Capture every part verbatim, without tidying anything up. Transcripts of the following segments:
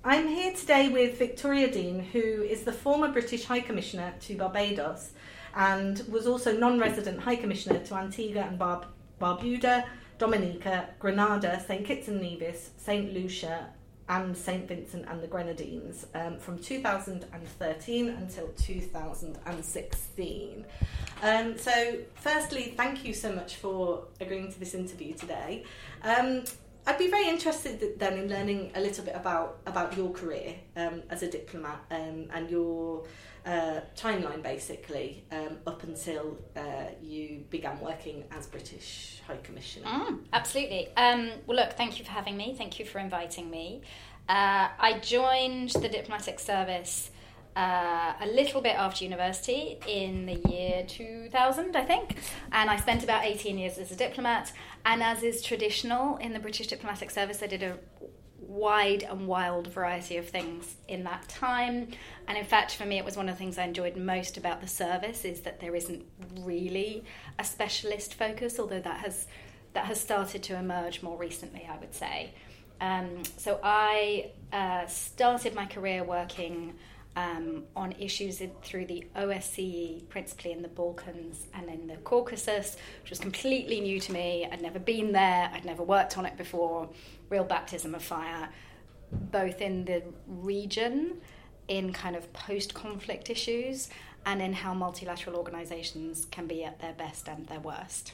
I'm here today with Victoria Dean, who is the former British High Commissioner to Barbados and was also non-resident High Commissioner to Antigua and Bar- Barbuda, Dominica, Grenada, Saint Kitts and Nevis, Saint Lucia and Saint Vincent and the Grenadines um, from two thousand thirteen until two thousand sixteen. Um, so firstly, thank you so much for agreeing to this interview today. Um, I'd be very interested then in learning a little bit about, about your career um, as a diplomat um, and your uh, timeline, basically, um, up until uh, you began working as British High Commissioner. Mm, absolutely. Um, well, look, thank you for having me. Thank you for inviting me. Uh, I joined the diplomatic service Uh, a little bit after university in the year two thousand, I think, and I spent about eighteen years as a diplomat, and as is traditional in the British diplomatic service, I did a wide and wild variety of things in that time, and in fact for me it was one of the things I enjoyed most about the service is that there isn't really a specialist focus, although that has that has started to emerge more recently, I would say. Um, so I uh, started my career working Um, on issues in, through the O S C E, principally in the Balkans and in the Caucasus, which was completely new to me. I'd never been there, I'd never worked on it before. Real baptism of fire, both in the region, in kind of post-conflict issues, and in how multilateral organisations can be at their best and their worst.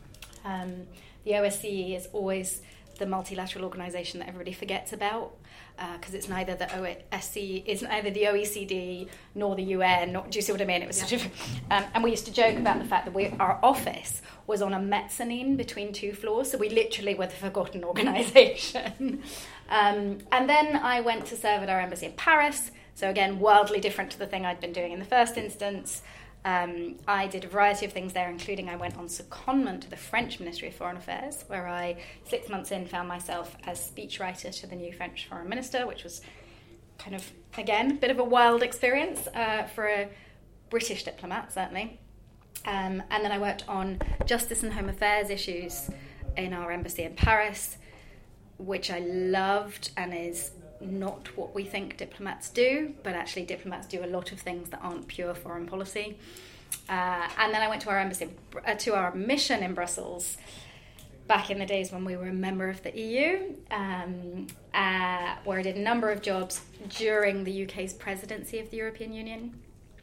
Um, the O S C E is always the multilateral organisation that everybody forgets about, because uh, it's neither the O S C E, it's neither the O E C D nor the U N. Nor, do you see what I mean? It was yeah. sort of, um, and we used to joke about the fact that we, our office was on a mezzanine between two floors, so we literally were the forgotten organisation. um, and then I went to serve at our embassy in Paris. So again, wildly different to the thing I'd been doing in the first instance. Um, I did a variety of things there, including I went on secondment to the French Ministry of Foreign Affairs, where I, six months in, found myself as speechwriter to the new French Foreign Minister, which was kind of, again, a bit of a wild experience uh, for a British diplomat, certainly. Um, and then I worked on justice and home affairs issues in our embassy in Paris, which I loved and is not what we think diplomats do, but actually diplomats do a lot of things that aren't pure foreign policy. Uh, and then I went to our embassy, uh, to our mission in Brussels, back in the days when we were a member of the E U, um, uh, where I did a number of jobs during the U K's presidency of the European Union.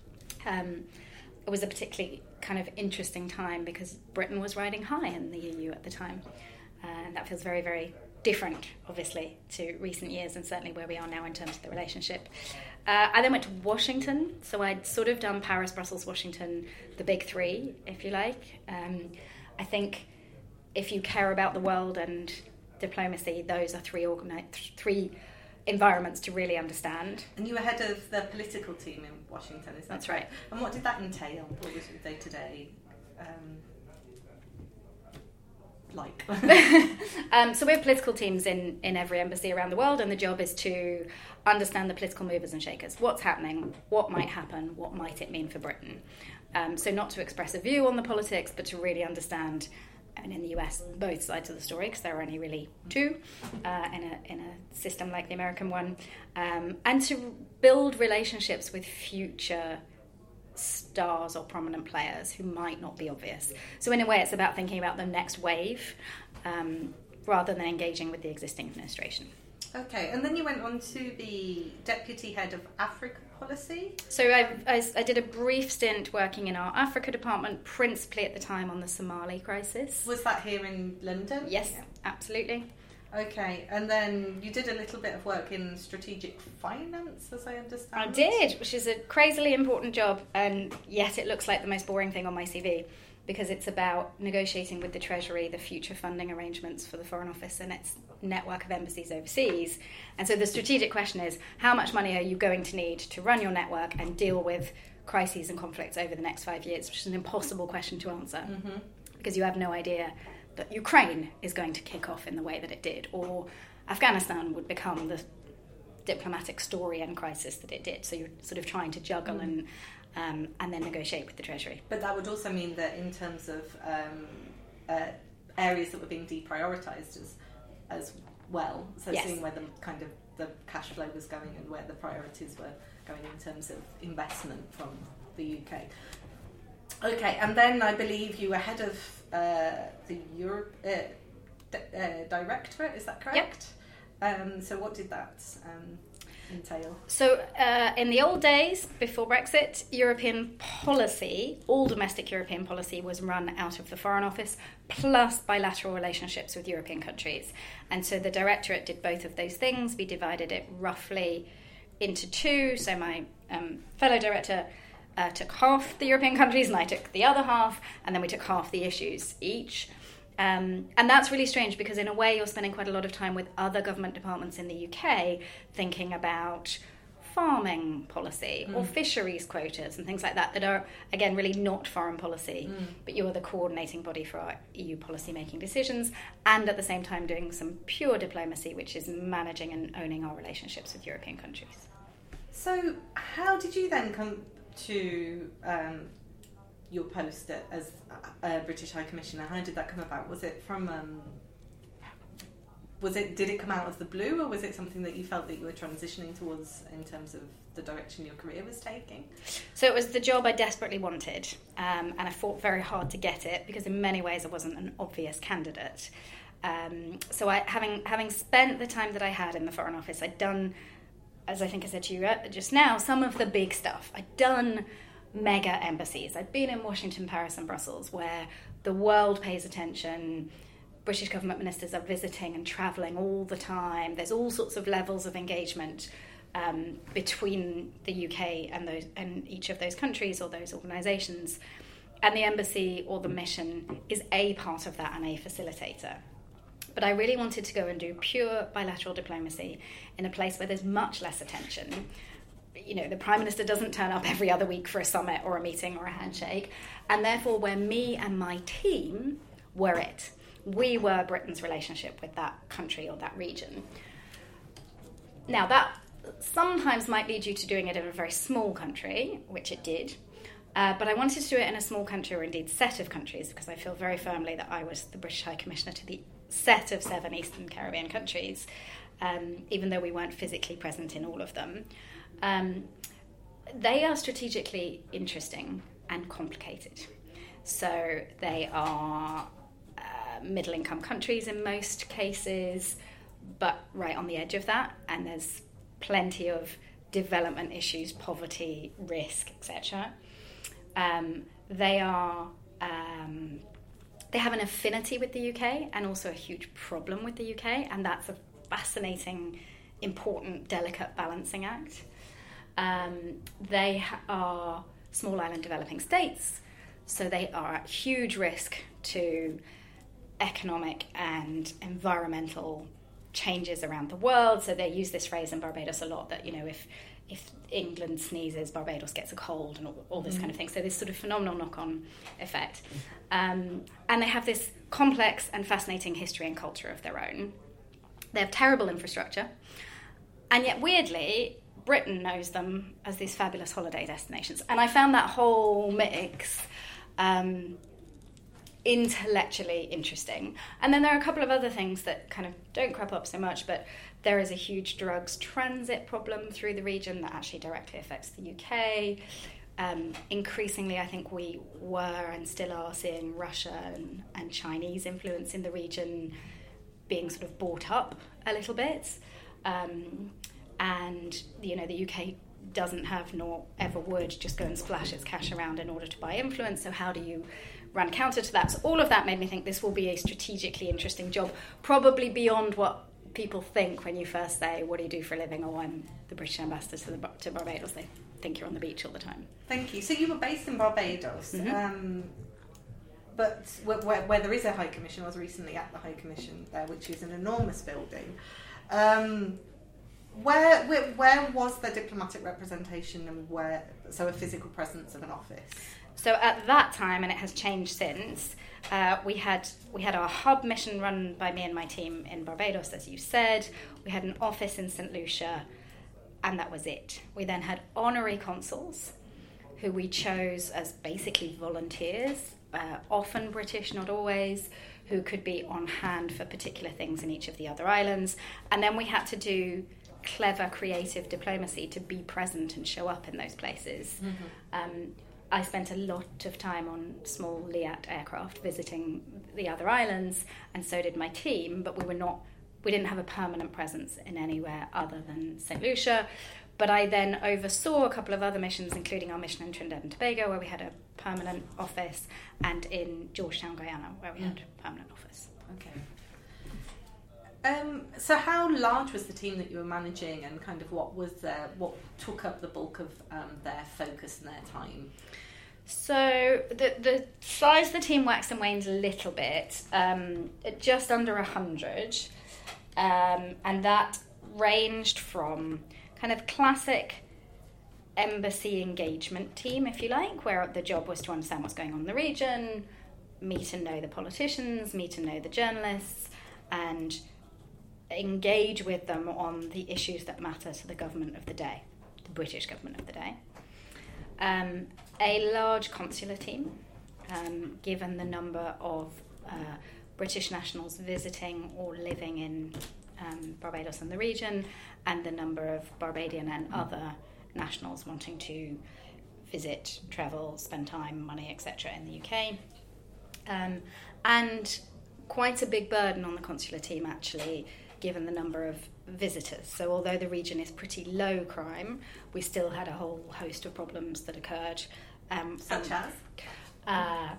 Um, it was a particularly kind of interesting time because Britain was riding high in the E U at the time. Uh, and that feels very, very different, obviously, to recent years and certainly where we are now in terms of the relationship. Uh, I then went to Washington, so I'd sort of done Paris, Brussels, Washington, the big three, if you like. Um, I think if you care about the world and diplomacy, those are three organi- three environments to really understand. And you were head of the political team in Washington, is that That's right. And what did that entail? What was your day-to-day um like? um, so we have political teams in, in every embassy around the world, and the job is to understand the political movers and shakers. What's happening? What might happen? What might it mean for Britain? Um, so not to express a view on the politics, but to really understand, and in the U S, both sides of the story, because there are only really two uh, in a in a system like the American one, um, and to build relationships with future stars or prominent players who might not be obvious. So in a way it's about thinking about the next wave um, rather than engaging with the existing administration. Okay, and then you went on to be deputy head of Africa policy? So I, I, I did a brief stint working in our Africa department, principally at the time on the Somali crisis. Was that here in London? Yes, yeah. Absolutely. Okay, and then you did a little bit of work in strategic finance, as I understand. I did, which is a crazily important job, and yet it looks like the most boring thing on my C V, because it's about negotiating with the Treasury the future funding arrangements for the Foreign Office and its network of embassies overseas. And so the strategic question is, how much money are you going to need to run your network and deal with crises and conflicts over the next five years, which is an impossible question to answer, mm-hmm. because you have no idea that Ukraine is going to kick off in the way that it did, or Afghanistan would become the diplomatic story and crisis that it did. So you're sort of trying to juggle mm. and um, and then negotiate with the Treasury. But that would also mean that in terms of um, uh, areas that were being deprioritised as as well. So Yes. seeing where the kind of the cash flow was going and where the priorities were going in terms of investment from the U K. Okay, and then I believe you were head of uh, the Europe uh, d- uh, Directorate, is that correct? Yep. Um, so what did that um, entail? So uh, in the old days, before Brexit, European policy, all domestic European policy was run out of the Foreign Office, plus bilateral relationships with European countries. And so the Directorate did both of those things. We divided it roughly into two. So my um, fellow director uh, took half the European countries and I took the other half, and then we took half the issues each. Um, and that's really strange because in a way you're spending quite a lot of time with other government departments in the U K thinking about farming policy mm. or fisheries quotas and things like that that are, again, really not foreign policy, mm. but you're the coordinating body for our E U policy making decisions, and at the same time doing some pure diplomacy, which is managing and owning our relationships with European countries. So how did you then come to um, your post as a British High Commissioner? How did that come about? Was it from um, was it did it come out of the blue, or was it something that you felt that you were transitioning towards in terms of the direction your career was taking? So it was the job I desperately wanted, um, and I fought very hard to get it because in many ways I wasn't an obvious candidate. Um, so I, having having spent the time that I had in the Foreign Office, I'd done, as I think I said to you just now, some of the big stuff. I'd done mega embassies. I'd been in Washington, Paris and Brussels, where the world pays attention. British government ministers are visiting and travelling all the time. There's all sorts of levels of engagement um, between the U K and those and each of those countries or those organisations. And the embassy or the mission is a part of that and a facilitator. But I really wanted to go and do pure bilateral diplomacy in a place where there's much less attention. You know, the Prime Minister doesn't turn up every other week for a summit or a meeting or a handshake, and therefore where me and my team were it. We were Britain's relationship with that country or that region. Now, that sometimes might lead you to doing it in a very small country, which it did, uh, but I wanted to do it in a small country, or indeed set of countries, because I feel very firmly that I was the British High Commissioner to the set of seven Eastern Caribbean countries, um, even though we weren't physically present in all of them. Um, they are strategically interesting and complicated. So they are uh, middle-income countries in most cases, but right on the edge of that, and there's plenty of development issues, poverty, risk, et cetera. Um, they are um, they have an affinity with the U K and also a huge problem with the U K, and that's a fascinating, important, delicate balancing act. Um, they are small island developing states, so they are at huge risk to economic and environmental changes around the world. So they use this phrase in Barbados a lot, that, you know, if if England sneezes, Barbados gets a cold, and all, all this mm. kind of thing. So this sort of phenomenal knock-on effect. Um, and they have this complex and fascinating history and culture of their own. They have terrible infrastructure, and yet weirdly, Britain knows them as these fabulous holiday destinations. And I found that whole mix um, intellectually interesting. And then there are a couple of other things that kind of don't crop up so much, but there is a huge drugs transit problem through the region that actually directly affects the U K. Um, increasingly, I think we were and still are seeing Russia and, and Chinese influence in the region being sort of bought up a little bit. Um, and, you know, the U K doesn't have, nor ever would, just go and splash its cash around in order to buy influence. So how do you run counter to that? So all of that made me think this will be a strategically interesting job, probably beyond what people think when you first say, what do you do for a living? Oh, I'm the British ambassador to, the, to Barbados. They think you're on the beach all the time. Thank you. So you were based in Barbados, mm-hmm. um, but where, where, where there is a High Commission. I was recently at the High Commission there, which is an enormous building. Um, where, where where was the diplomatic representation, and where, so a physical presence of an office? So at that time, and it has changed since, uh, we had we had our hub mission run by me and my team in Barbados, as you said. We had an office in Saint Lucia, and that was it. We then had honorary consuls, who we chose as basically volunteers, uh, often British, not always, who could be on hand for particular things in each of the other islands. And then we had to do clever, creative diplomacy to be present and show up in those places. Mm-hmm. Um, I spent a lot of time on small Liat aircraft visiting the other islands, and so did my team, but we were not, we didn't have a permanent presence in anywhere other than Saint Lucia. But I then oversaw a couple of other missions, including our mission in Trinidad and Tobago, where we had a permanent office, and in Georgetown, Guyana, where we had a permanent office. Okay. Um, so how large was the team that you were managing, and kind of what was their, what took up the bulk of um, their focus and their time? So the the size of the team waxed and waned a little bit, um, at just under a hundred, um, and that ranged from kind of classic embassy engagement team, if you like, where the job was to understand what's going on in the region, meet and know the politicians, meet and know the journalists, and engage with them on the issues that matter to the government of the day, the British government of the day. Um, a large consular team, um, given the number of uh, British nationals visiting or living in um, Barbados and the region, and the number of Barbadian and other nationals wanting to visit, travel, spend time, money, et cetera in the U K. Um, and quite a big burden on the consular team, actually, given the number of visitors. So although the region is pretty low crime, we still had a whole host of problems that occurred. Um, Such as? Uh,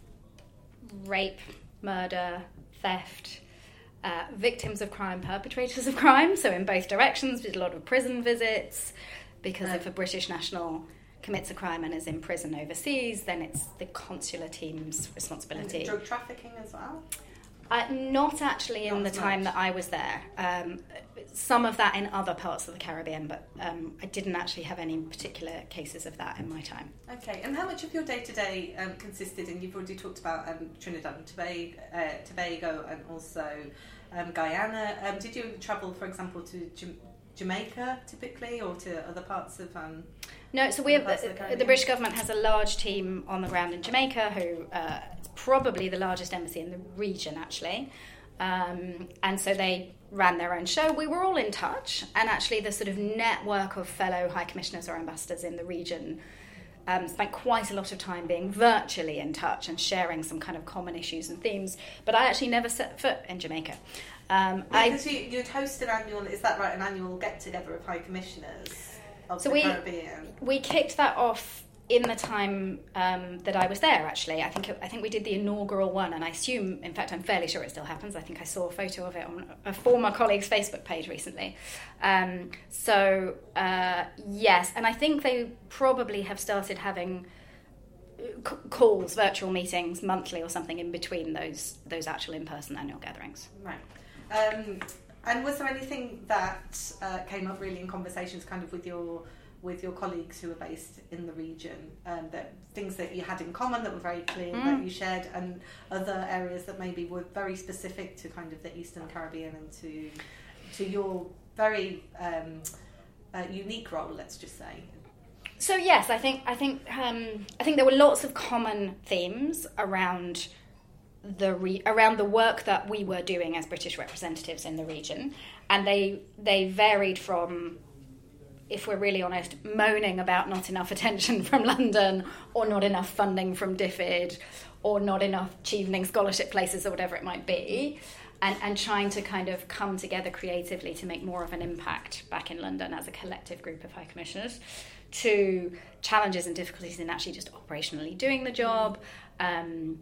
rape, murder, theft, uh, victims of crime, perpetrators of crime. So in both directions, we did a lot of prison visits, because right. if a British national commits a crime and is in prison overseas, then it's the consular team's responsibility. And drug trafficking as well? Uh, not actually in Not the time much. that I was there. Um, some of that in other parts of the Caribbean, but um, I didn't actually have any particular cases of that in my time. Okay, and how much of your day-to-day um, consisted in, you've already talked about um, Trinidad and Tobago, uh, Tobago and also um, Guyana. Um, did you travel, for example, to Jam- Jamaica typically, or to other parts of... Um, No, so we have, parts of the, the the Caribbean? British government has a large team on the ground in Jamaica, who uh, is probably the largest embassy in the region, actually. Um, and so they ran their own show. We were all in touch, and actually the sort of network of fellow high commissioners or ambassadors in the region um, spent quite a lot of time being virtually in touch and sharing some kind of common issues and themes. But I actually never set foot in Jamaica. Um, because I, you, you'd host an annual, is that right, an annual get-together of high commissioners of So the we- Caribbean? We kicked that off in the time um, that I was there, actually. I think it, I think we did the inaugural one, and I assume, in fact, I'm fairly sure it still happens. I think I saw a photo of it on a former colleague's Facebook page recently. Um, so, uh, yes, and I think they probably have started having c- calls, virtual meetings, monthly or something in between those those actual in-person annual gatherings. Right. Um, and was there anything that uh, came up really in conversations kind of with your with your colleagues who were based in the region, um, that things that you had in common that were very clear mm. that you shared, and other areas that maybe were very specific to kind of the Eastern Caribbean and to to your very um, uh, unique role, let's just say? So yes, I think I think um, I think there were lots of common themes around the re- around the work that we were doing as British representatives in the region, and they they varied from, if we're really honest, moaning about not enough attention from London, or not enough funding from DFID, or not enough Chevening scholarship places, or whatever it might be, and, and trying to kind of come together creatively to make more of an impact back in London as a collective group of High Commissioners, to challenges and difficulties in actually just operationally doing the job. Um,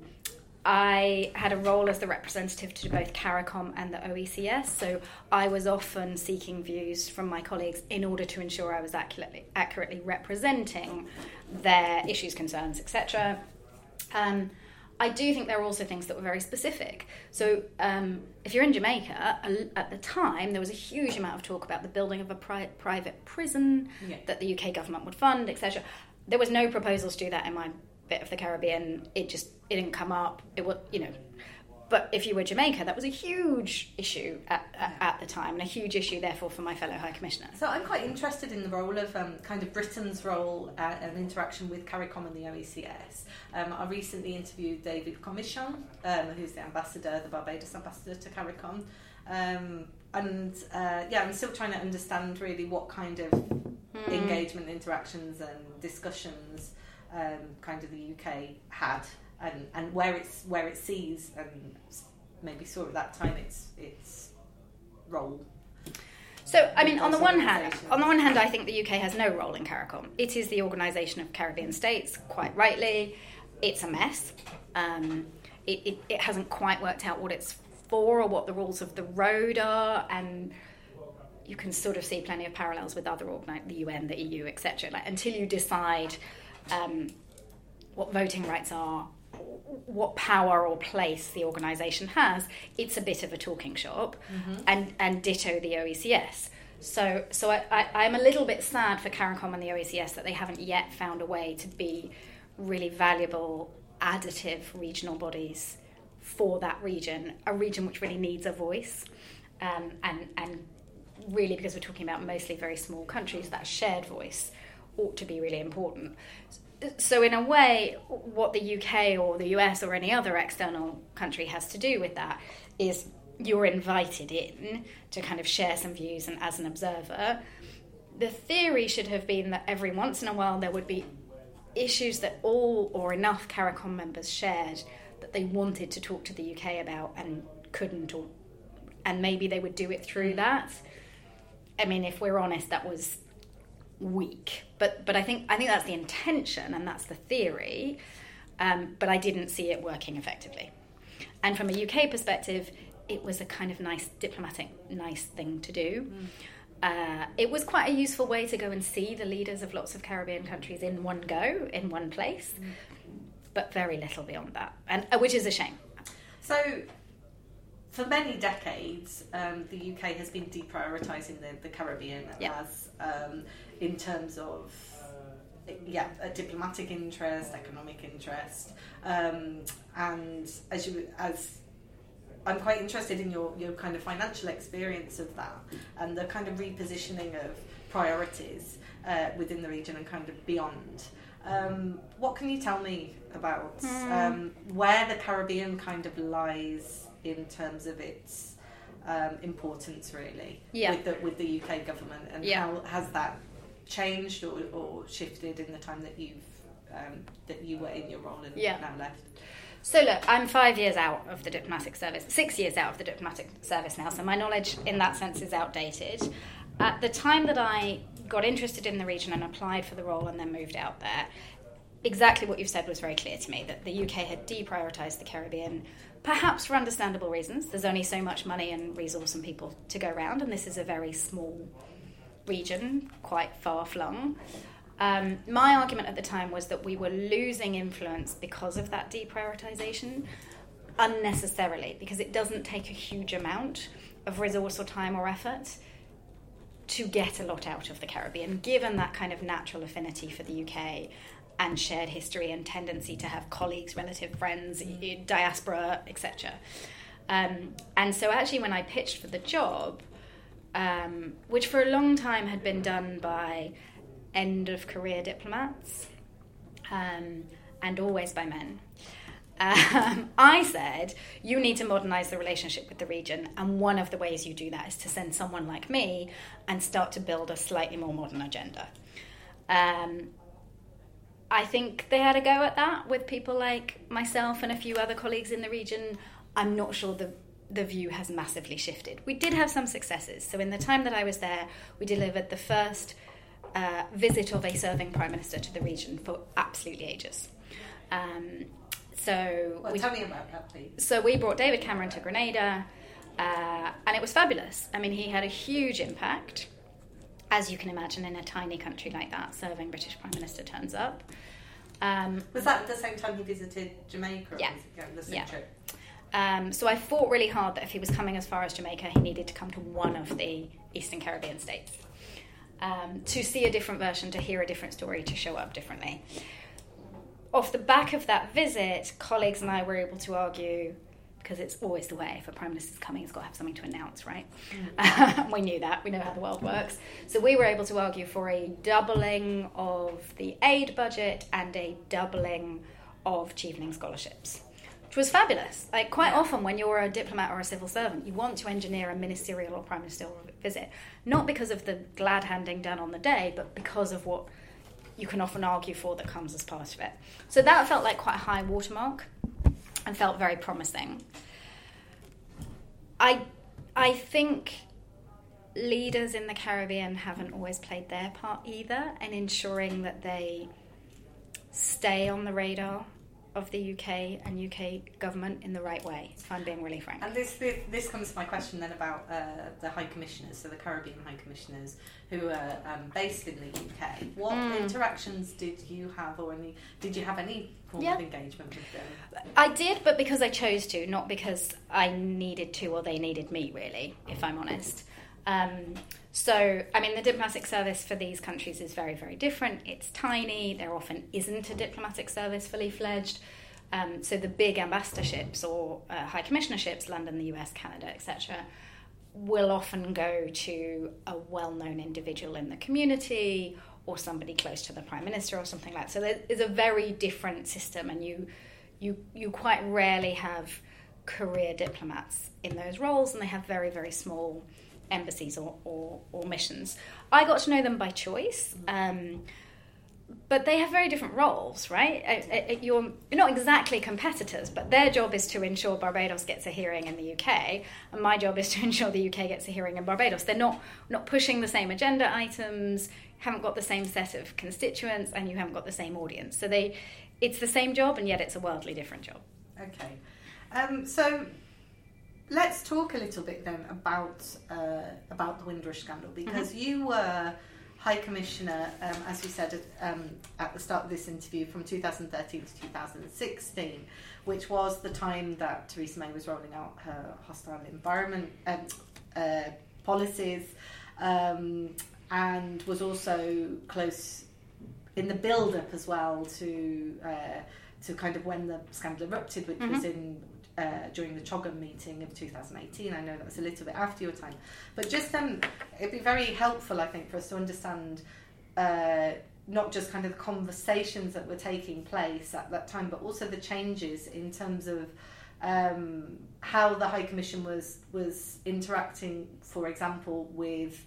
I had a role as the representative to both CARICOM and the O E C S, so I was often seeking views from my colleagues in order to ensure I was accurately, accurately representing their issues, concerns, et cetera. Um, I do think there are also things that were very specific. So um, if you're in Jamaica, at the time, there was a huge amount of talk about the building of a pri- private prison yeah. that the U K government would fund, et cetera. There was no proposals to do that in my bit of the Caribbean. It just it didn't come up. It was, you know, But if you were Jamaica, that was a huge issue at, at, at the time, and a huge issue, therefore, for my fellow High Commissioner. So I'm quite interested in the role of um, kind of Britain's role uh, and interaction with CARICOM and the O E C S. Um, I recently interviewed David Commichon, um, who's the ambassador, the Barbados ambassador to CARICOM. Um, and uh, yeah, I'm still trying to understand really what kind of mm. engagement, interactions and discussions um, kind of the U K had. And, and where it's where it sees and maybe saw at that time its its role. So I mean, on the one hand, on the one hand, I think the U K has no role in CARICOM. It is the Organisation of Caribbean States, quite rightly. It's a mess. Um, it, it it hasn't quite worked out what it's for or what the rules of the road are, and you can sort of see plenty of parallels with other organisations, the U N, the E U, et cetera. Like until you decide um, what voting rights are, what power or place the organisation has, it's a bit of a talking shop, mm-hmm. and, and ditto the O E C S. So so I, I, I'm a little bit sad for CARICOM and the O E C S that they haven't yet found a way to be really valuable, additive regional bodies for that region, a region which really needs a voice, um, and, and really, because we're talking about mostly very small countries, that shared voice ought to be really important. So in a way, what the U K or the U S or any other external country has to do with that is you're invited in to kind of share some views and as an observer. The theory should have been that every once in a while there would be issues that all or enough CARICOM members shared that they wanted to talk to the U K about and couldn't, or and maybe they would do it through that. I mean, if we're honest, that was weak, but but I think I think that's the intention and that's the theory, um, but I didn't see it working effectively. And from a U K perspective, it was a kind of nice diplomatic, nice thing to do. Mm. Uh, it was quite a useful way to go and see the leaders of lots of Caribbean countries in one go, in one place, mm. but very little beyond that, and uh, which is a shame. So, for many decades, um, the U K has been deprioritising the, the Caribbean yeah. as um, in terms of yeah, a diplomatic interest, economic interest, um, and as you as I'm quite interested in your, your kind of financial experience of that and the kind of repositioning of priorities uh, within the region and kind of beyond. Um, what can you tell me about mm. um, where the Caribbean kind of lies in terms of its um, importance, really, yeah. with the with the U K government, and yeah. how has that changed or, or shifted in the time that you've um, that you were in your role and yeah. now left? So look, I'm five years out of the diplomatic service, six years out of the diplomatic service now, so my knowledge in that sense is outdated. At the time that I got interested in the region and applied for the role and then moved out there, exactly what you've said was very clear to me, that the U K had deprioritised the Caribbean, perhaps for understandable reasons. There's only so much money and resource and people to go around, and this is a very small region, quite far-flung. Um, my argument at the time was that we were losing influence because of that deprioritisation, unnecessarily, because it doesn't take a huge amount of resource or time or effort to get a lot out of the Caribbean, given that kind of natural affinity for the U K and shared history and tendency to have colleagues, relative friends, mm. diaspora, et cetera. Um, and so actually when I pitched for the job, um, which for a long time had been done by end-of-career diplomats, um, and always by men, um, I said, you need to modernise the relationship with the region, and one of the ways you do that is to send someone like me and start to build a slightly more modern agenda. Um, I think they had a go at that with people like myself and a few other colleagues in the region. I'm not sure the the view has massively shifted. We did have some successes. So in the time that I was there, we delivered the first uh, visit of a serving Prime Minister to the region for absolutely ages. Um, so well, we, tell me about that, please. So we brought David Cameron to Grenada, uh, and it was fabulous. I mean, he had a huge impact. As you can imagine, in a tiny country like that, serving British Prime Minister turns up. Um, was that at the same time he visited Jamaica? Or yeah. Was it the yeah. trip? Um, so I fought really hard that if he was coming as far as Jamaica, he needed to come to one of the Eastern Caribbean states um, to see a different version, to hear a different story, to show up differently. Off the back of that visit, colleagues and I were able to argue, because it's always the way. If a Prime Minister's coming, he's got to have something to announce, right? Mm. We knew that. We know how the world works. So we were able to argue for a doubling of the aid budget and a doubling of Chevening scholarships, which was fabulous. Like, quite yeah. often when you're a diplomat or a civil servant, you want to engineer a ministerial or prime ministerial visit, not because of the glad handing done on the day, but because of what you can often argue for that comes as part of it. So that felt like quite a high watermark and felt very promising. I, I think leaders in the Caribbean haven't always played their part either in ensuring that they stay on the radar of the U K and U K government in the right way, if I'm being really frank. And this this, this comes to my question then about uh, the High Commissioners, so the Caribbean High Commissioners who are um, based in the U K. What mm. interactions did you have, or any? Did you have any form yeah. of engagement with them? I did, but because I chose to, not because I needed to or they needed me, really, if I'm honest. Um, so, I mean, the diplomatic service for these countries is very, very different. It's tiny. There often isn't a diplomatic service fully fledged. Um, so the big ambassadorships or uh, high commissionerships, London, the U S, Canada, et cetera, will often go to a well-known individual in the community or somebody close to the Prime Minister or something like that. So there is a very different system, and you, you, you quite rarely have career diplomats in those roles, and they have very, very small embassies or, or, or missions. I got to know them by choice, um, but they have very different roles, right? I, I, you're, you're not exactly competitors, but their job is to ensure Barbados gets a hearing in the U K, and my job is to ensure the U K gets a hearing in Barbados. They're not, not pushing the same agenda items, haven't got the same set of constituents, and you haven't got the same audience. So they, it's the same job, and yet it's a wildly different job. Okay. Um, so... Let's talk a little bit then about uh, about the Windrush scandal, because mm-hmm. you were High Commissioner, um, as you said at, um, at the start of this interview, from two thousand thirteen to two thousand sixteen, which was the time that Theresa May was rolling out her hostile environment um, uh, policies, um, and was also close in the build-up as well to uh, to kind of when the scandal erupted, which mm-hmm. was in Uh, during the CHOGM meeting of two thousand eighteen. I know that was a little bit after your time, but just um, it'd be very helpful, I think, for us to understand uh, not just kind of the conversations that were taking place at that time, but also the changes in terms of um, how the High Commission was was interacting, for example, with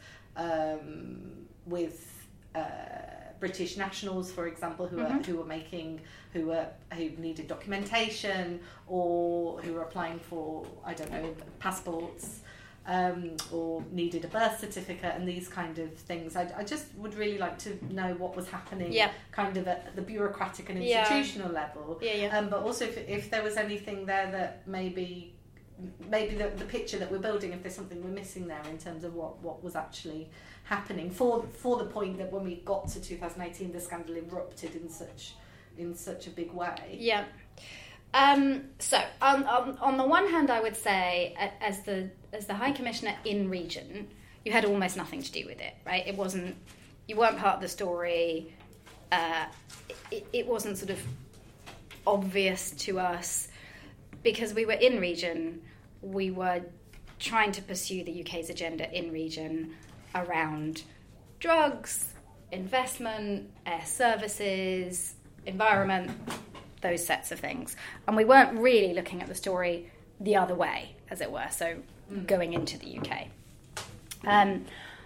um, with uh, British nationals, for example, who mm-hmm. are who were making who were who needed documentation, or who were applying for, I don't know, passports, um, or needed a birth certificate, and these kind of things. I, I just would really like to know what was happening, yeah. kind of at the bureaucratic and institutional yeah. level. Yeah, yeah. Um, but also if, if there was anything there that maybe maybe the, the picture that we're building, if there's something we're missing there in terms of what, what was actually happening for for the point that when we got to two thousand eighteen, the scandal erupted in such in such a big way. Yeah. Um, so on, on on the one hand, I would say as the as the High Commissioner in region, you had almost nothing to do with it, right? It wasn't you weren't part of the story. Uh, it, it wasn't sort of obvious to us because we were in region. We were trying to pursue the U K's agenda in region around drugs, investment, air services, environment, those sets of things. And we weren't really looking at the story the other way, as it were, so mm. going into the U K. Um,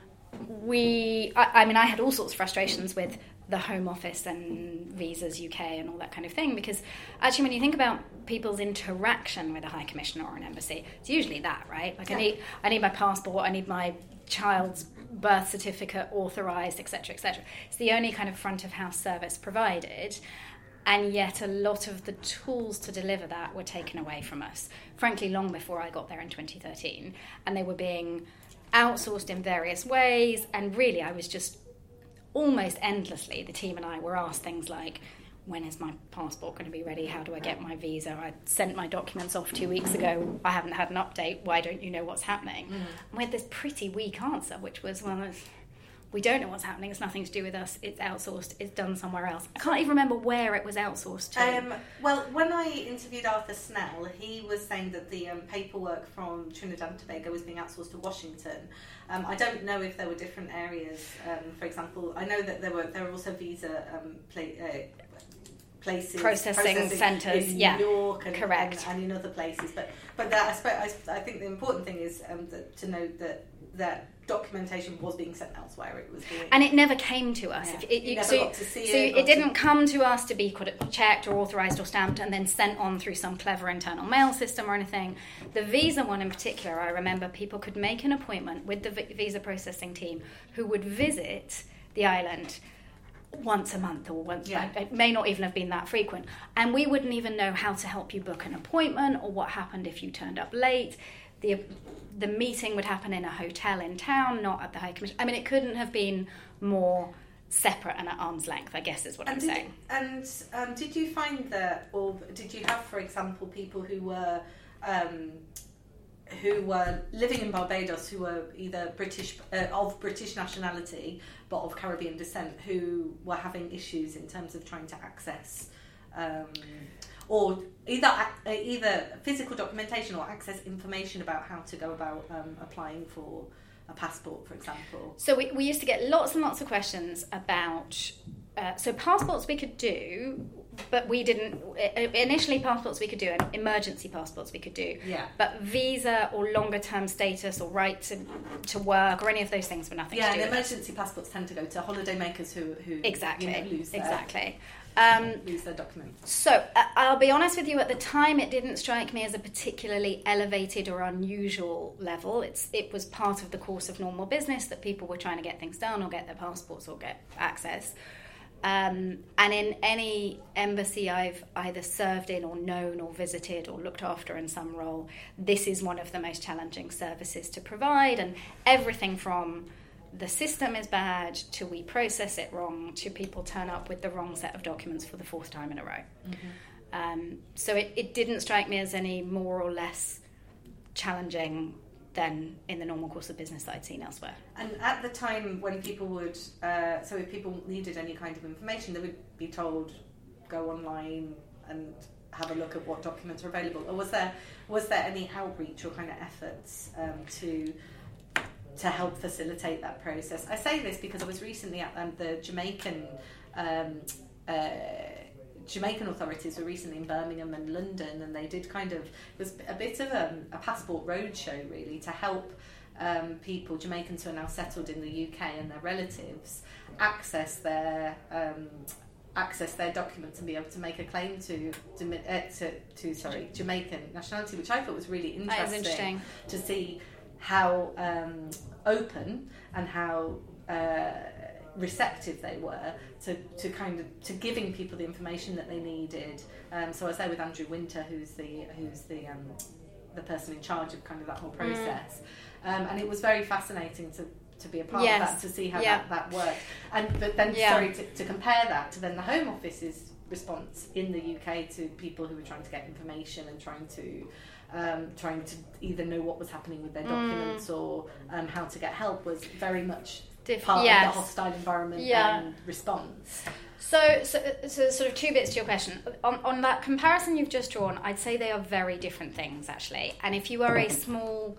we, I, I mean, I had all sorts of frustrations with the Home Office and Visas U K and all that kind of thing, because actually when you think about people's interaction with a High Commissioner or an embassy, it's usually that, right? Like yeah. I need I need my passport, I need my child's birth certificate authorised, et cetera, et cetera. It's the only kind of front of house service provided, and yet a lot of the tools to deliver that were taken away from us, frankly, long before I got there in twenty thirteen, and they were being outsourced in various ways, and really I was just almost endlessly, the team and I were asked things like, when is my passport going to be ready? How do I get my visa? I sent my documents off two weeks ago. I haven't had an update. Why don't you know what's happening? Mm. And we had this pretty weak answer, which was, well, we don't know what's happening, it's nothing to do with us, it's outsourced, it's done somewhere else. I can't even remember where it was outsourced to. Um, well, when I interviewed Arthur Snell, he was saying that the um, paperwork from Trinidad and Tobago was being outsourced to Washington. Um, I don't know if there were different areas. Um, for example, I know that there were there were also visa um, play, uh, places, processing, processing centres in yeah. New York and, correct. and, and in other places. But but that, I, suppose, I, I think the important thing is um, that, to note that that documentation was being sent elsewhere. It was being, and it never came to us. Yeah. It, you you, never so got to see so it. it didn't to... come to us to be checked or authorised or stamped and then sent on through some clever internal mail system or anything. The visa one in particular, I remember people could make an appointment with the visa processing team who would visit the island once a month or once, yeah. it may not even have been that frequent, and we wouldn't even know how to help you book an appointment or what happened if you turned up late. The the meeting would happen in a hotel in town, not at the High Commission. I mean, it couldn't have been more separate and at arm's length, I guess is what and I'm did, saying. And um, did you find that, or did you have, for example, people who were um, who were living in Barbados who were either British uh, of British nationality but of Caribbean descent who were having issues in terms of trying to access um, or either either physical documentation or access information about how to go about um, applying for a passport, for example? So we, we used to get lots and lots of questions about uh, so passports we could do, but we didn't initially passports we could do and emergency passports we could do, yeah but visa or longer term status or right to, to work or any of those things were nothing yeah to do and with emergency it. passports tend to go to holiday makers who, who exactly you know, lose their, exactly Um, lose their documents. So uh, I'll be honest with you, at the time it didn't strike me as a particularly elevated or unusual level. It's It was part of the course of normal business that people were trying to get things done or get their passports or get access. Um, and in any embassy I've either served in or known or visited or looked after in some role, this is one of the most challenging services to provide, and everything from the system is bad to we process it wrong to people turn up with the wrong set of documents for the fourth time in a row. Mm-hmm. Um, so it, it didn't strike me as any more or less challenging than in the normal course of business that I'd seen elsewhere. And at the time when people would, uh, so if people needed any kind of information, they would be told, go online and have a look at what documents are available. Or was there was there any outreach or kind of efforts um, to to help facilitate that process? I say this because I was recently at um, the Jamaican um, uh, Jamaican authorities were recently in Birmingham and London, and they did kind of, it was a bit of a, a passport roadshow really to help um, people, Jamaicans who are now settled in the U K and their relatives, access their um, access their documents and be able to make a claim to uh, to, to sorry Jamaican nationality, which I thought was really interesting, that is interesting. to see how um, open and how uh, receptive they were to, to kind of to giving people the information that they needed. Um, so I was there with Andrew Winter, who's the who's the um, the person in charge of kind of that whole process, mm. um, and it was very fascinating to, to be a part yes. of that, to see how yeah. that, that worked. And but then yeah. sorry to, to compare that to then the Home Office's response in the U K to people who were trying to get information and trying to um, trying to either know what was happening with their documents mm. or um, how to get help was very much Diff- part yes. of the hostile environment yeah. and response. So, so, so sort of two bits to your question. On, on that comparison you've just drawn, I'd say they are very different things, actually. And if you are a small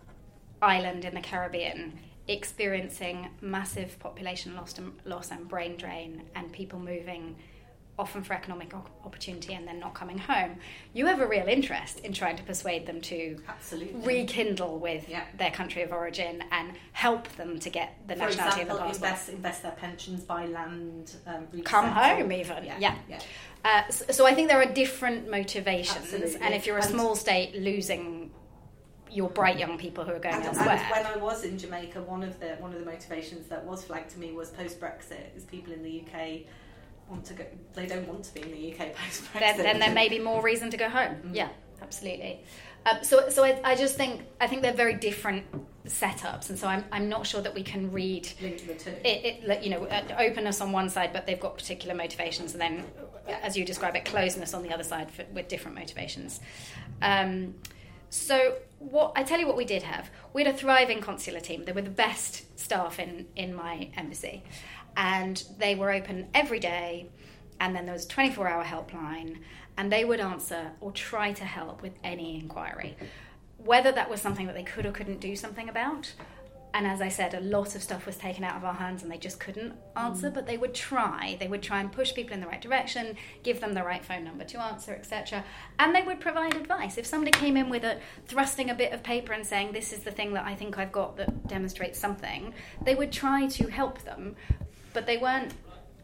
island in the Caribbean experiencing massive population loss and, loss and brain drain and people moving often for economic opportunity and then not coming home, you have a real interest in trying to persuade them to Absolutely. rekindle with yeah. their country of origin and help them to get the for nationality example, of the passport. Invest, invest their pensions, buy land, um, come home even. Yeah. yeah. yeah. Uh, so, so I think there are different motivations. Absolutely. And if you're a and small state, losing your bright young people who are going and, elsewhere. And when I was in Jamaica, one of the one of the motivations that was flagged to me was post-Brexit, is people in the U K want to go, they don't want to be in the U K post-Brexit. Then, then there may be more reason to go home. Mm-hmm. Yeah, absolutely. Um, so, so I, I just think I think they're very different setups, and so I'm I'm not sure that we can read link the two. It, it you know, openness on one side, but they've got particular motivations, and then, as you describe it, closeness on the other side for, with different motivations. Um, so what I tell you what we did have. We had a thriving consular team. They were the best staff in, in my embassy. And they were open every day. And then there was a twenty-four hour helpline. And they would answer or try to help with any inquiry. Whether that was something that they could or couldn't do something about. And as I said, a lot of stuff was taken out of our hands and they just couldn't answer, mm. but they would try. They would try and push people in the right direction, give them the right phone number to answer, et cetera. And they would provide advice. If somebody came in with a thrusting a bit of paper and saying, this is the thing that I think I've got that demonstrates something, they would try to help them, but they weren't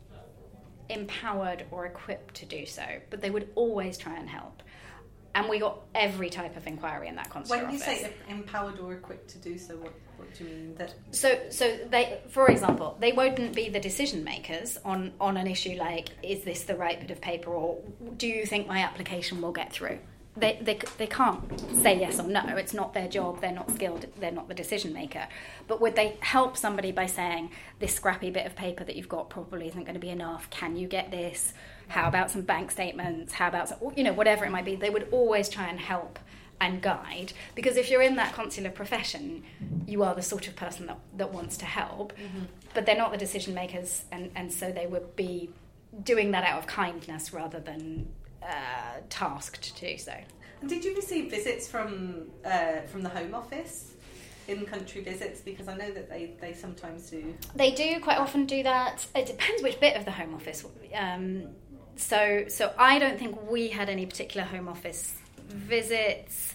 empowered or equipped to do so. But they would always try and help. And we got every type of inquiry in that consular office. When you office. say empowered or equipped to do so, what, what do you mean? That So, so they, for example, they wouldn't be the decision makers on, on an issue like, is this the right bit of paper, or do you think my application will get through? They, they they can't say yes or no. It's not their job. They're not skilled. They're not the decision maker. But would they help somebody by saying, this scrappy bit of paper that you've got probably isn't going to be enough. Can you get this? How about some bank statements? How about, some, you know, whatever it might be. They would always try and help and guide. Because if you're in that consular profession, you are the sort of person that, that wants to help. Mm-hmm. But they're not the decision makers. And, and so they would be doing that out of kindness rather than uh, tasked to do so. And did you receive visits from uh, from the Home Office? In-country visits, because I know that they, they sometimes do. They do quite often do that. It depends which bit of the Home Office. Um, so so I don't think we had any particular Home Office visits,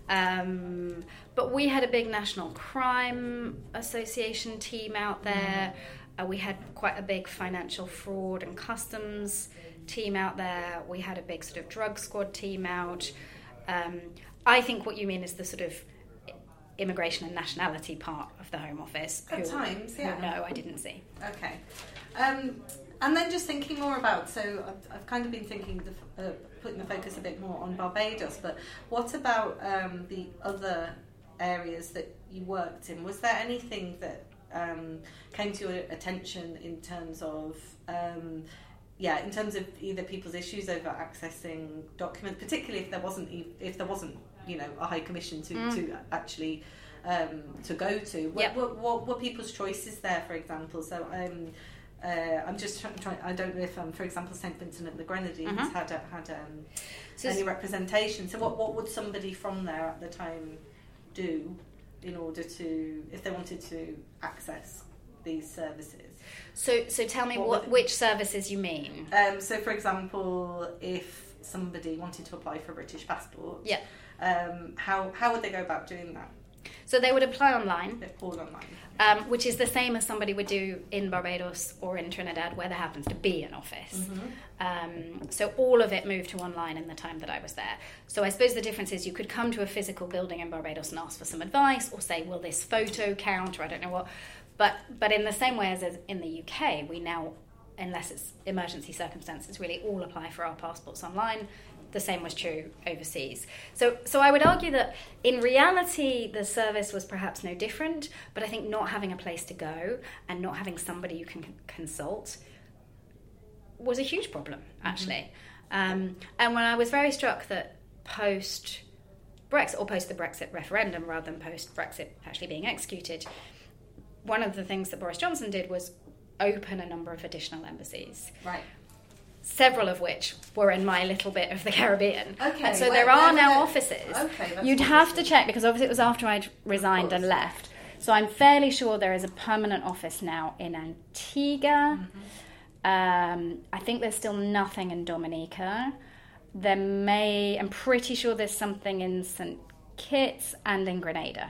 um, but we had a big National Crime Association team out there. Mm. Uh, we had quite a big financial fraud and customs team out there. We had a big sort of drug squad team out. Um, I think what you mean is the sort of immigration and nationality part of the Home Office. At who, times, yeah. Who, no, I didn't see. Okay. Um, and then just thinking more about, so I've, I've kind of been thinking, the, uh, putting the focus a bit more on Barbados, but what about um, the other areas that you worked in? Was there anything that um, came to your attention in terms of, um, yeah, in terms of either people's issues over accessing documents, particularly if there wasn't, if there wasn't, you know, a high commission to, mm. to actually um, to go to. What, yep. what, what were people's choices there, for example? So um, uh, I'm just trying, try, I don't know if, um, for example, Saint Vincent and the Grenadines mm-hmm. had a, had um, so any representation. So what, what would somebody from there at the time do in order to, if they wanted to access these services? So so tell me what, what which services you mean. Um, so, for example, if somebody wanted to apply for a British passport, yeah. Um, how how would they go about doing that? So they would apply online. They're all online. Um, which is the same as somebody would do in Barbados or in Trinidad, where there happens to be an office. Mm-hmm. Um, so all of it moved to online in the time that I was there. So I suppose the difference is you could come to a physical building in Barbados and ask for some advice, or say, will this photo count, or I don't know what. But but in the same way as in the U K, we now, unless it's emergency circumstances, really all apply for our passports online. The same was true overseas. So so I would argue that in reality the service was perhaps no different, but I think not having a place to go and not having somebody you can consult was a huge problem, actually. Mm-hmm. Um, and when I was very struck that post Brexit, or post the Brexit referendum rather than post Brexit actually being executed, one of the things that Boris Johnson did was open a number of additional embassies. Right. Several of which were in my little bit of the Caribbean. Okay. And so where, there are where, now where, offices. Okay, You'd have to check, because obviously it was after I'd resigned and left. So I'm fairly sure there is a permanent office now in Antigua. Mm-hmm. Um, I think there's still nothing in Dominica. There may, I'm pretty sure there's something in Saint Kitts and in Grenada.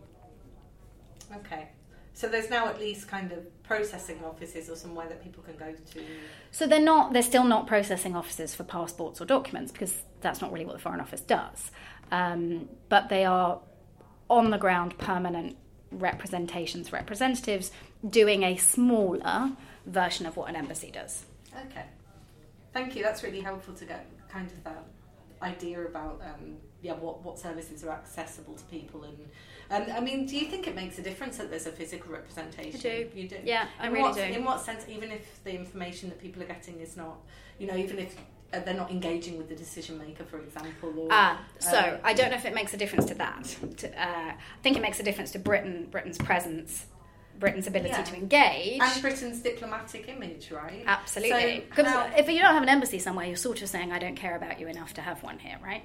Okay. So there's now at least kind of processing offices or somewhere that people can go to. So they're not. They're still not processing offices for passports or documents, because that's not really what the Foreign Office does. Um, but they are on the ground, permanent representations, representatives doing a smaller version of what an embassy does. Okay, thank you. That's really helpful to get kind of that idea about um, yeah what what services are accessible to people. And Um, I mean, do you think it makes a difference that there's a physical representation? I do. You do? Yeah, I in really what, do. In what sense, even if the information that people are getting is not, you know, even if uh, they're not engaging with the decision maker, for example. Or, ah, so um, I don't know if it makes a difference to that. To, uh, I think it makes a difference to Britain, Britain's presence, Britain's ability Yeah. to engage. And Britain's diplomatic image, right? Absolutely. So Because now- if you don't have an embassy somewhere, you're sort of saying, I don't care about you enough to have one here, right?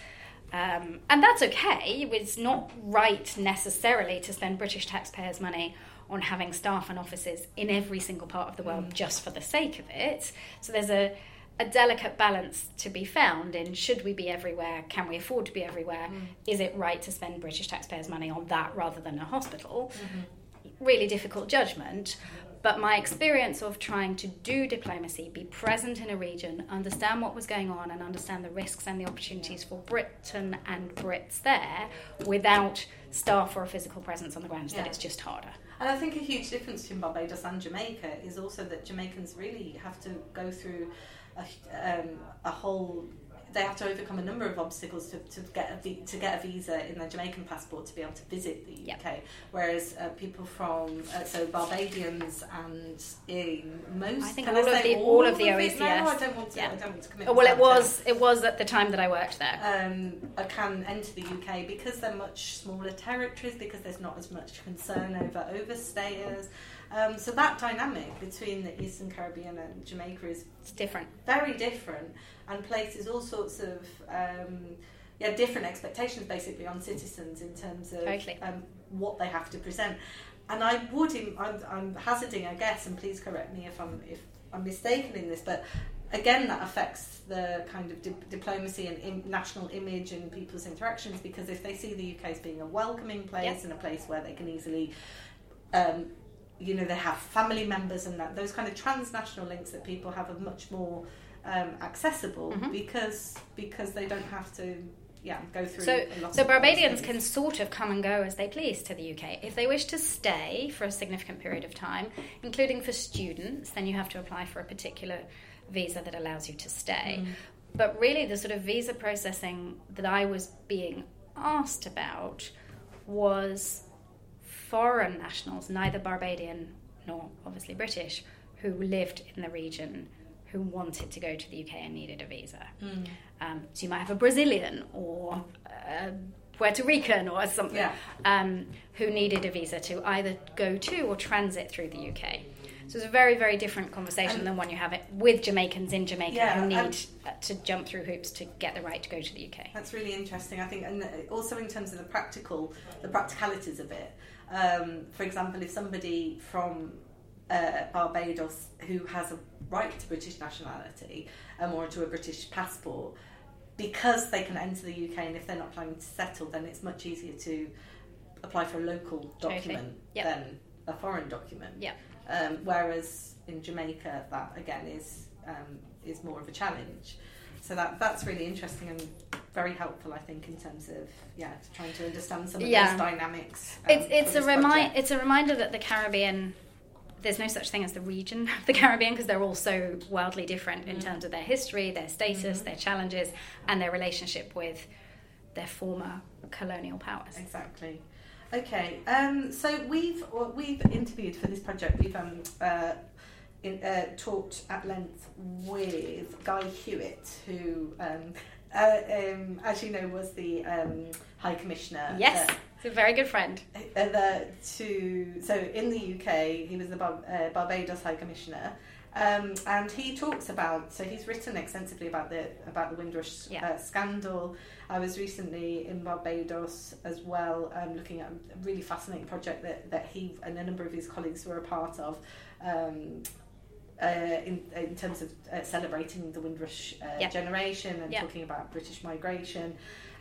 Um, and that's okay. It's not right necessarily to spend British taxpayers' money on having staff and offices in every single part of the world Mm. just for the sake of it. So there's a, a delicate balance to be found in, should we be everywhere? Can we afford to be everywhere? Mm. Is it right to spend British taxpayers' money on that rather than a hospital? Mm-hmm. Really difficult judgment. But my experience of trying to do diplomacy, be present in a region, understand what was going on and understand the risks and the opportunities for Britain and Brits there without staff or a physical presence on the ground, is that Yeah. it's just harder. And I think a huge difference between Barbados and Jamaica is also that Jamaicans really have to go through a, um, a whole... They have to overcome a number of obstacles to, to get a vi- to get a visa in their Jamaican passport to be able to visit the U K. Yep. Whereas uh, people from uh, so Barbadians and in most I think can all I of say the- all of the it? O E C S. No, I don't want to. Yeah. I don't want to commit. Oh, well, it myself to was it was at the time that I worked there. um, uh, can enter the U K because they're much smaller territories, because there's not as much concern over overstayers. Um, so that dynamic between the Eastern Caribbean and Jamaica is It's different. very different and places all sorts of um, yeah different expectations basically on citizens in terms of Totally. um, what they have to present. And I would, im- I'm, I'm hazarding a guess, and please correct me if I'm if I'm mistaken in this, but again that affects the kind of di- diplomacy and im- national image and people's interactions, because if they see the U K as being a welcoming place Yep. and a place where they can easily um, you know, they have family members and that those kind of transnational links that people have are much more um, accessible Mhm. because because they don't have to yeah go through So, a lot so of Barbadians those can things. sort of come and go as they please to the U K. If they wish to stay for a significant period of time, including for students, then you have to apply for a particular visa that allows you to stay. Mm. But really, the sort of visa processing that I was being asked about was foreign nationals, neither Barbadian nor obviously British, who lived in the region, who wanted to go to the U K and needed a visa. Mm. Um, so you might have a Brazilian or a Puerto Rican or something Yeah. um, who needed a visa to either go to or transit through the U K. So it's a very, very different conversation And- than one you have it with Jamaicans in Jamaica Yeah, who need and- uh, to jump through hoops to get the right to go to the U K. That's really interesting, I think, and also in terms of the practical, the practicalities of it. Um, for example, if somebody from uh, Barbados who has a right to British nationality um, or to a British passport, because they can enter the U K, and if they're not planning to settle, then it's much easier to apply for a local Totally. document Yep. than a foreign document. Yep. Um, whereas in Jamaica, that again is um, is more of a challenge. So that that's really interesting and very helpful, I think, in terms of yeah, trying to understand some of Yeah. those dynamics. Um, It's it's for a this remind project. it's a reminder that the Caribbean, there's no such thing as the region of the Caribbean, because they're all so wildly different in Mm. terms of their history, their status, Mhm. their challenges, and their relationship with their former colonial powers. Exactly. Okay, um, so we've well, we've interviewed for this project. We've um, uh, in, uh, talked at length with Guy Hewitt, who, um, uh, um, as you know, was the um, High Commissioner. Yes, uh, he's a very good friend. Uh, the, to so in the U K, he was the Bar- uh, Barbados High Commissioner, um, and he talks about. So he's written extensively about the about the Windrush Yeah. uh, scandal. I was recently in Barbados as well, um, looking at a really fascinating project that that he and a number of his colleagues were a part of. Um, uh, in, in terms of uh, celebrating the Windrush uh, Yeah. generation and Yeah. talking about British migration.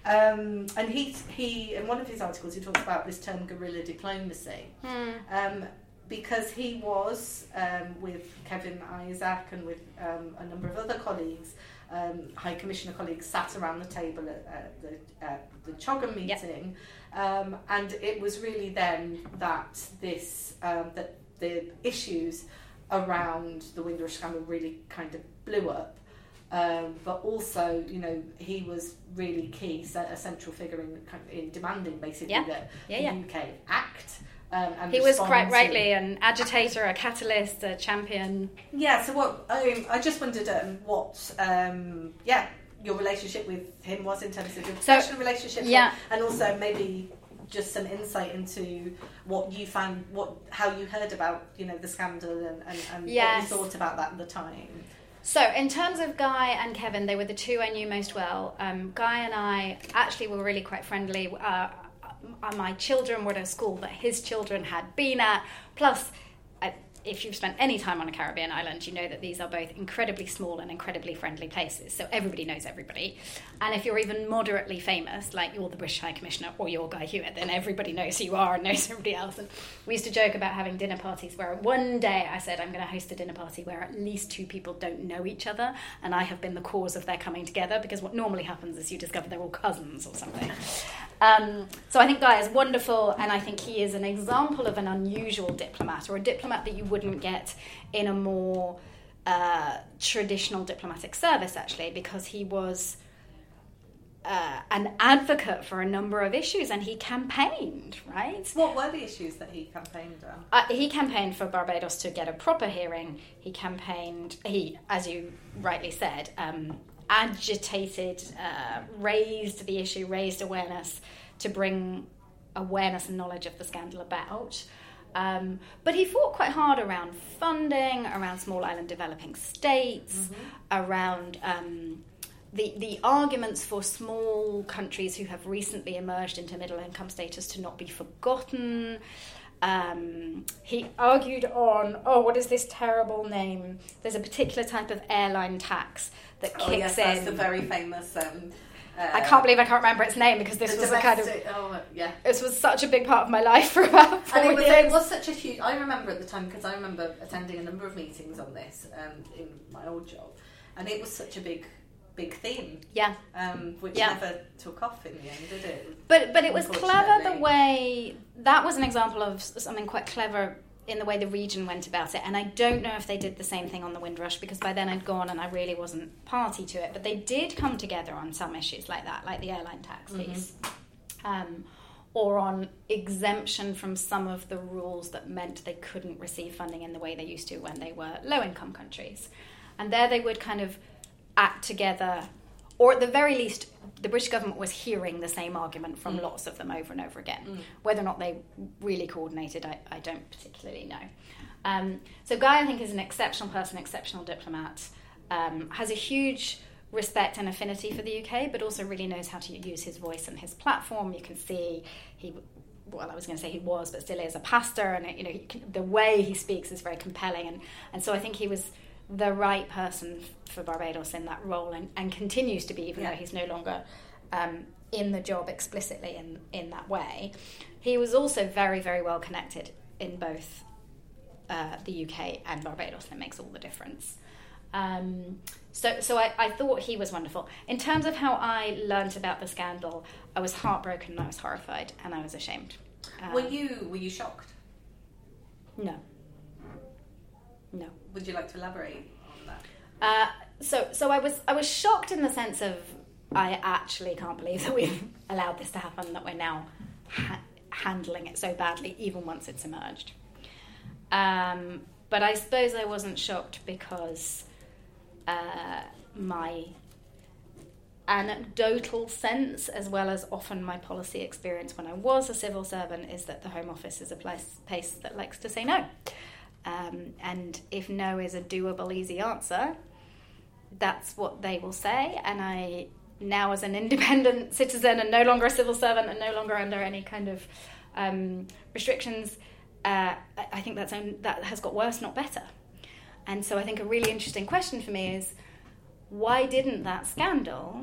Um, and he, he, in one of his articles, he talks about this term guerrilla diplomacy. Um, because he was, um, with Kevin Isaac and with um, a number of other colleagues, um, High Commissioner colleagues, sat around the table at, at the, at the Chogam meeting. Um, and it was really then that this, um, that the issues around the Windrush scandal really kind of blew up. Um, but also, you know, he was really key, so a central figure in in demanding basically Yeah. that Yeah, the yeah. U K act Um, and he was quite respond rightly to... an agitator, a catalyst, a champion. Yeah, so what, um, I just wondered um, what, um, yeah, your relationship with him was in terms of your So, professional relationship, yeah. and also maybe just some insight into what you found, what how you heard about, you know, the scandal and, and, and Yes. what you thought about that at the time. So, in terms of Guy and Kevin, they were the two I knew most well. Um, Guy and I actually were really quite friendly. Uh, my children were at a school that his children had been at. Plus, uh, if you've spent any time on a Caribbean island, you know that these are both incredibly small and incredibly friendly places. So everybody knows everybody. And if you're even moderately famous, like you're the British High Commissioner or you're Guy Hewitt, then everybody knows who you are and knows everybody else. And we used to joke about having dinner parties where one day I said, I'm going to host a dinner party where at least two people don't know each other. And I have been the cause of their coming together, because what normally happens is you discover they're all cousins or something. Um, so I think Guy is wonderful, and I think he is an example of an unusual diplomat, or a diplomat that you wouldn't get in a more uh, traditional diplomatic service, actually, because he was uh, an advocate for a number of issues, and he campaigned, right? What were the issues that he campaigned on? Uh, he campaigned for Barbados to get a proper hearing. He campaigned, he, as you rightly said, um, agitated, uh, raised the issue, raised awareness to bring awareness and knowledge of the scandal about. Um, but he fought quite hard around funding, around small island developing states, mm-hmm. around um, the the arguments for small countries who have recently emerged into middle income status to not be forgotten. Um, he argued on, oh, what is this terrible name? There's a particular type of airline tax that kicks oh, yes, in. That's the very famous. Um, uh, I can't believe I can't remember its name, because this was domestic, a kind of. Oh, yeah. This was such a big part of my life for about four and it was, years. it was such a huge. I remember at the time, because I remember attending a number of meetings on this um, in my old job, and it was such a big. Big theme, yeah, um, which yeah. never took off in the end, did it? But but it was clever the way that was an example of something quite clever in the way the region went about it. And I don't know if they did the same thing on the Windrush, because by then I'd gone and I really wasn't party to it. But they did come together on some issues like that, like the airline tax piece, mm-hmm. um, or on exemption from some of the rules that meant they couldn't receive funding in the way they used to when they were low-income countries. And there they would kind of act together, or at the very least the British government was hearing the same argument from mm. lots of them over and over again. Mm. Whether or not they really coordinated, I, I don't particularly know. Um, so Guy, I think, is an exceptional person, exceptional diplomat, um, has a huge respect and affinity for the U K, but also really knows how to use his voice and his platform. You can see he well I was going to say he was but still is a pastor, and you know he can, the way he speaks is very compelling, and, and so I think he was the right person for Barbados in that role, and, and continues to be, even yeah. though he's no longer um, in the job explicitly in, in that way. He was also very, very well connected in both uh, the U K and Barbados, and it makes all the difference. Um, so so I, I thought he was wonderful. In terms of how I learnt about the scandal, I was heartbroken, I was horrified, and I was ashamed. Um, were you were you shocked? No. No. Would you like to elaborate on that? Uh, so, so I was, I was shocked in the sense of, I actually can't believe that we've allowed this to happen, that we're now ha- handling it so badly, even once it's emerged. Um, but I suppose I wasn't shocked because uh, my anecdotal sense, as well as often my policy experience when I was a civil servant, is that the Home Office is a place, place that likes to say no. Um, and if no is a doable, easy answer, that's what they will say. And I, now as an independent citizen and no longer a civil servant and no longer under any kind of um, restrictions, uh, I think that's own, that has got worse, not better. And so I think a really interesting question for me is, why didn't that scandal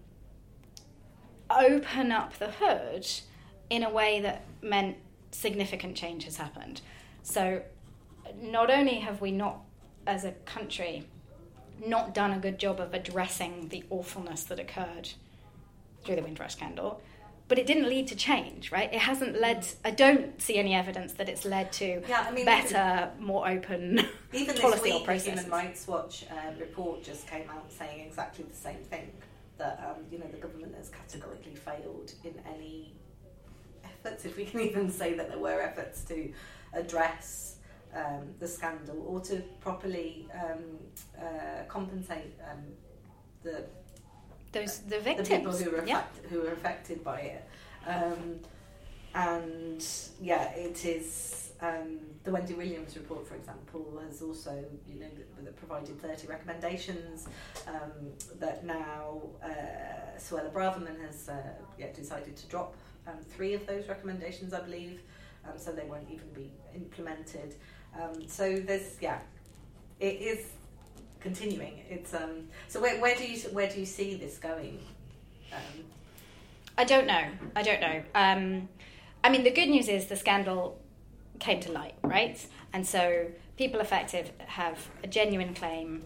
open up the hood in a way that meant significant change has happened? So not only have we not, as a country, not done a good job of addressing the awfulness that occurred through the Windrush scandal, but it didn't lead to change, right? It hasn't led, I don't see any evidence that it's led to yeah, I mean, better, even, more open even policy this or processes. The Human Rights Watch uh, report just came out saying exactly the same thing, that um, you know the government has categorically failed in any efforts, if we can even say that there were efforts to address um, the scandal or to properly um, uh, compensate um, the those the victims, the people who were yeah. affect, who were affected by it. Um, and yeah, it is. Um, the Wendy Williams report, for example, has also, you know, provided thirty recommendations um, that now uh, Suella Braverman has uh, yeah, decided to drop um, three of those recommendations, I believe, um, so they won't even be implemented. Um, so there's, yeah, it is continuing. It's um, so where, where do you where do you see this going? Um, I don't know. I don't know. Um, I mean, the good news is the scandal came to light, right? And so people affected have a genuine claim.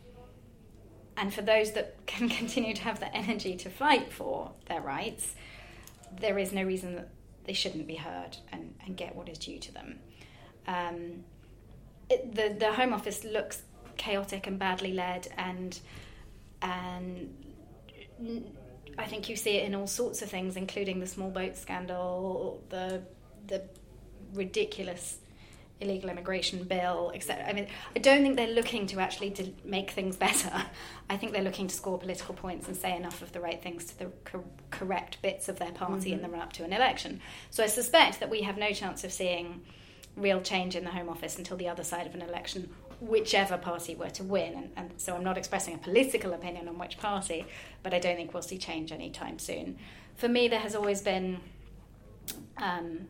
And for those that can continue to have the energy to fight for their rights, there is no reason that they shouldn't be heard and, and get what is due to them. Um, it, the, the Home Office looks chaotic and badly led, and and I think you see it in all sorts of things, including the small boat scandal, the the ridiculous illegal immigration bill, et cetera. I mean, I don't think they're looking to actually to make things better. I think they're looking to score political points and say enough of the right things to the co- correct bits of their party mm-hmm. in the run-up to an election. So I suspect that we have no chance of seeing real change in the Home Office until the other side of an election, whichever party were to win. And, and so I'm not expressing a political opinion on which party, but I don't think we'll see change anytime soon. For me, there has always been um,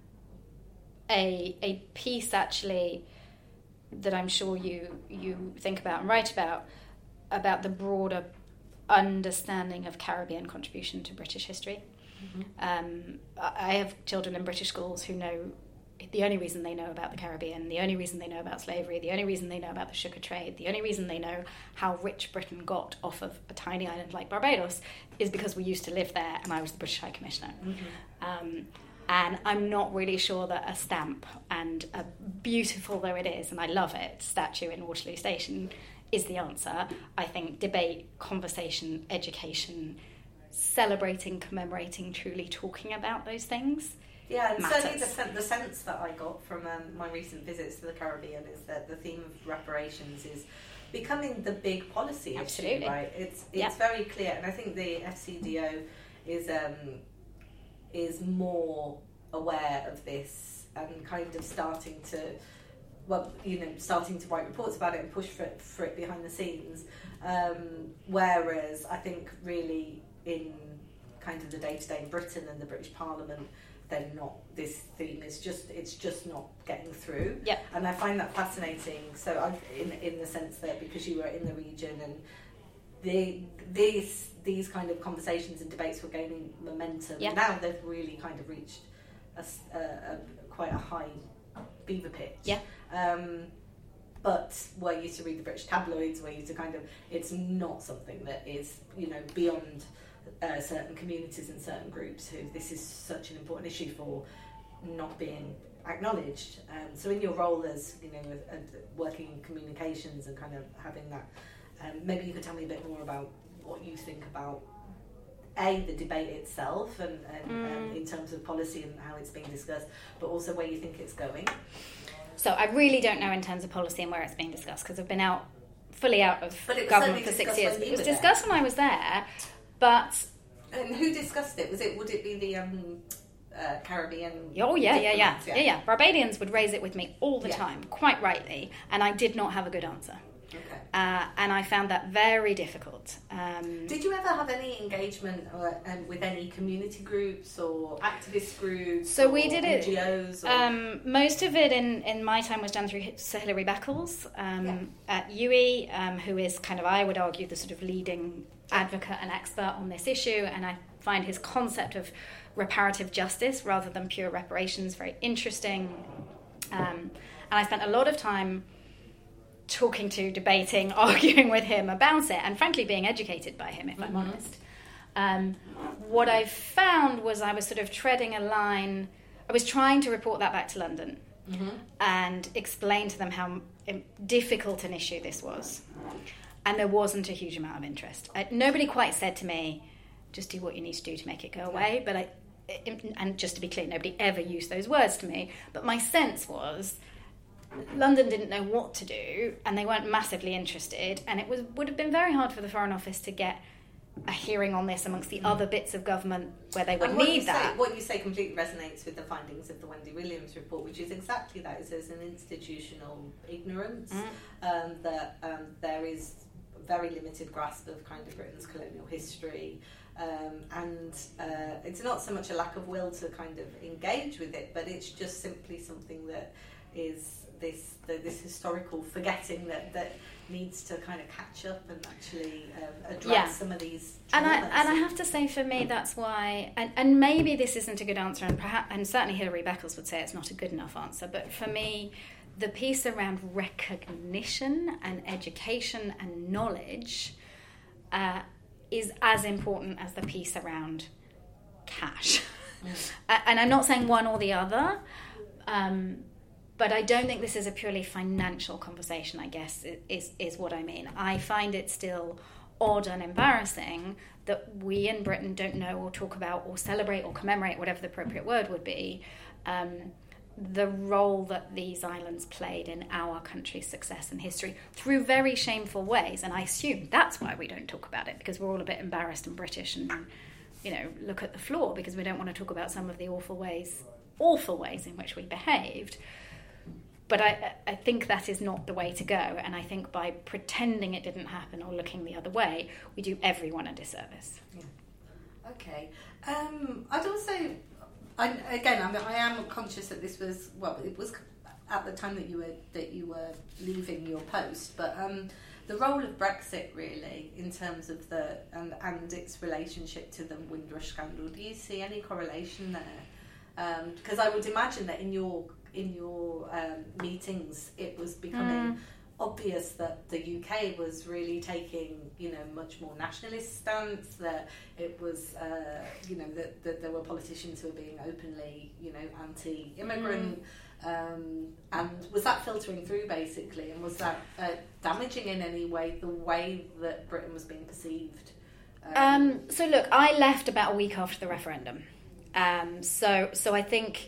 a a piece, actually, that I'm sure you you think about and write about, about the broader understanding of Caribbean contribution to British history. Mm-hmm. Um, I have children in British schools who know the only reason they know about the Caribbean, the only reason they know about slavery, the only reason they know about the sugar trade, the only reason they know how rich Britain got off of a tiny island like Barbados is because we used to live there and I was the British High Commissioner. Mm-hmm. Um, and I'm not really sure that a stamp, and a beautiful though it is, and I love it, statue in Waterloo Station is the answer. I think debate, conversation, education, celebrating, commemorating, truly talking about those things. Yeah, and matters. certainly the, sen- the sense that I got from um, my recent visits to the Caribbean is that the theme of reparations is becoming the big policy Absolutely. issue, right? It's it's yeah. very clear, and I think the F C D O is um, is more aware of this and kind of starting to, well, you know, starting to write reports about it and push for it, for it behind the scenes. Um, whereas I think really in kind of the day-to-day in Britain and the British Parliament, they're not, this theme is just, it's just not getting through. Yeah. And I find that fascinating. So I've, in in the sense that because you were in the region and the, these these kind of conversations and debates were gaining momentum. Yeah. Now they've really kind of reached a, a, a quite a high beaver pitch. Yeah. Um, but we're used to read the British tabloids, we're used to kind of, it's not something that is, you know, beyond uh, certain communities and certain groups who this is such an important issue for, not being acknowledged. Um, so in your role as, you know, uh, working in communications and kind of having that, um, maybe you could tell me a bit more about what you think about A, the debate itself and, and mm. um, in terms of policy and how it's being discussed, but also where you think it's going. So I really don't know in terms of policy and where it's being discussed, because I've been out, fully out of but it was government for six years. It was discussed when I was there, but... And who discussed it? Was it, would it be the um, uh, Caribbean? Oh yeah, yeah, yeah, yeah, yeah, yeah. Barbadians would raise it with me all the yeah. time, quite rightly, and I did not have a good answer. Okay. Uh, and I found that very difficult. Um, Did you ever have any engagement or, um, with any community groups or activist groups? So or we did it. N G Os? Or... Um, most of it in, in my time was done through Sir Hilary Beckles um, yeah. at U I, um, who is kind of, I would argue, the sort of leading advocate and expert on this issue. And I find his concept of reparative justice rather than pure reparations very interesting. Um, and I spent a lot of time talking to, debating, arguing with him about it, and frankly being educated by him, if mm-hmm. I'm honest. Um, what I found was I was sort of treading a line. I was trying to report that back to London mm-hmm. and explain to them how difficult an issue this was. And there wasn't a huge amount of interest. I, nobody quite said to me, just do what you need to do to make it go away. But I, and just to be clear, nobody ever used those words to me, but my sense was London didn't know what to do, and they weren't massively interested, and it was would have been very hard for the Foreign Office to get a hearing on this amongst the mm. other bits of government where they would and what need you that. Say, what you say completely resonates with the findings of the Wendy Williams report, which is exactly that. Is there's an institutional ignorance, mm. um, that um, there is very limited grasp of kind of Britain's colonial history, um, and uh, it's not so much a lack of will to kind of engage with it, but it's just simply something that is this the, this historical forgetting that, that needs to kind of catch up and actually um, address yeah. some of these traumas. And I and I have to say, for me, that's why, and, and maybe this isn't a good answer, and perhaps, and certainly Hilary Beckles would say it's not a good enough answer, but for me, the piece around recognition and education and knowledge uh, is as important as the piece around cash. Mm. And I'm not saying one or the other, um, but I don't think this is a purely financial conversation, I guess, is, is what I mean. I find it still odd and embarrassing that we in Britain don't know or talk about or celebrate or commemorate, whatever the appropriate word would be, um, the role that these islands played in our country's success and history through very shameful ways. And I assume that's why we don't talk about it, because we're all a bit embarrassed and British and, you know, look at the floor because we don't want to talk about some of the awful ways, awful ways in which we behaved. But I, I think that is not the way to go. And I think by pretending it didn't happen or looking the other way, we do everyone a disservice. Yeah. Okay. Um, I'd also... I, again, I, mean, I am conscious that this was, well, it was at the time that you were that you were leaving your post, but um, the role of Brexit really in terms of the and, and its relationship to the Windrush scandal. Do you see any correlation there? Because um, I would imagine that in your in your um, meetings, it was becoming. Mm. obvious that the U K was really taking, you know, much more nationalist stance, that it was, uh, you know, that, that there were politicians who were being openly, you know, anti-immigrant, mm. um, and was that filtering through basically, and was that uh, damaging in any way the way that Britain was being perceived? Um, um, so look, I left about a week after the referendum, um, so so I think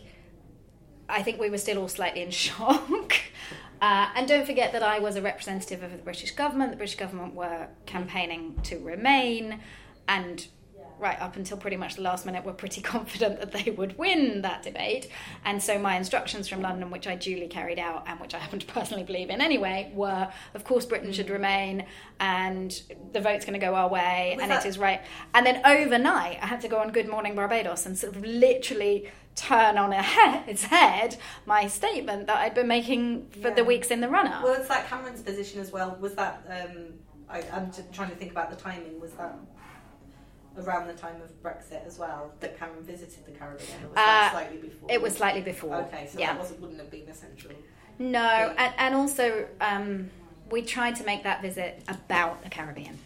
I think we were still all slightly in shock. Uh, and don't forget that I was a representative of the British government. The British government were campaigning to remain, and right up until pretty much the last minute were pretty confident that they would win that debate. And so my instructions from London, which I duly carried out and which I happen to personally believe in anyway, were, of course, Britain should remain and the vote's going to go our way, was and that... it is right. And then overnight, I had to go on Good Morning Barbados and sort of literally turn on its head my statement that I'd been making for yeah. the weeks in the run-up. Well, it's like Cameron's position as well. Was that, um, I, I'm just trying to think about the timing, was that around the time of Brexit as well, that Cameron visited the Caribbean, or was that uh, slightly before? It was slightly before. Okay, so yeah. that wasn't, wouldn't have been essential. No, and, and also um, we tried to make that visit about the Caribbean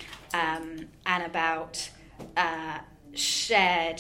um, and about uh, shared